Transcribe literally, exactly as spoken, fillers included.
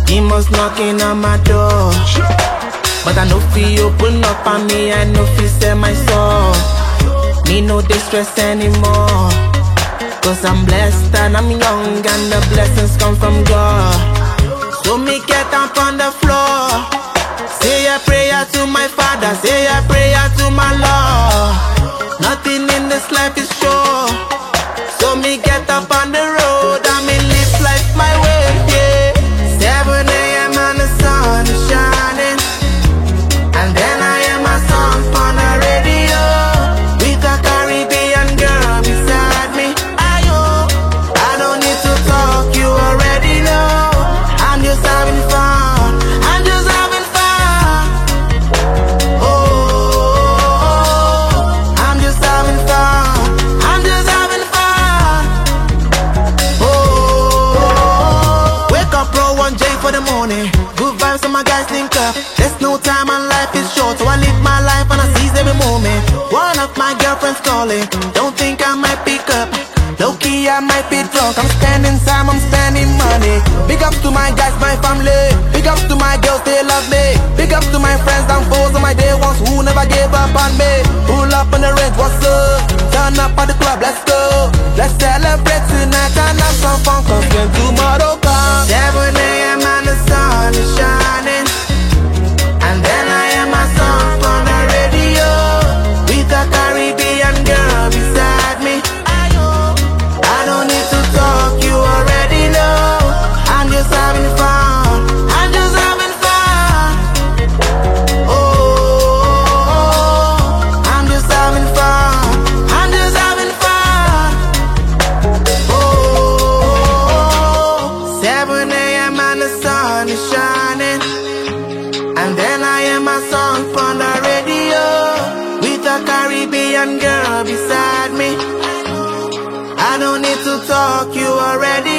He must knocking on my door, but I know fi open up on me, I know fi sell my soul. Me no distress anymore, cause I'm blessed and I'm young and the blessings come from God. So me get up on the floor, say a prayer to my Father, say a prayer to my Lord. Nothing in this life is sure, so me get up on the road and me live life my way, yeah. seven a m and the sun is shining, and then I hear my song on the radio, with a Caribbean girl beside me. Ayo, I don't need to talk, you already know. I'm just having fun, I'm just having fun. Oh, I'm just having fun, I'm just having fun. Oh, wake up, roll one J for the morning. Good vibes and my guys link up. There's no time and life is short, so I live my life and I seize every moment. One of my girlfriends calling, don't think I might pick up. Low key, I might be drunk. I'm spending time, I'm spending money. Big ups to my guys, my family. Big ups to my girls, they love me. Big ups to my friends and foes and my day ones who never gave up on me. Pull up on the range, what's up? Turn up at the club, let's go. Let's celebrate tonight and have some fun, cause when tomorrow comes, seven a m and the sun is shining, and then I hear my song on the radio, with a Caribbean girl beside me. I don't need to talk, you already know. I'm just having fun, I'm just having fun. Oh, I'm just having fun, I'm just having fun. Oh, seven a m and the sun is shining, and then I hear my song on the radio, with a Caribbean girl beside me. I don't need to talk, you already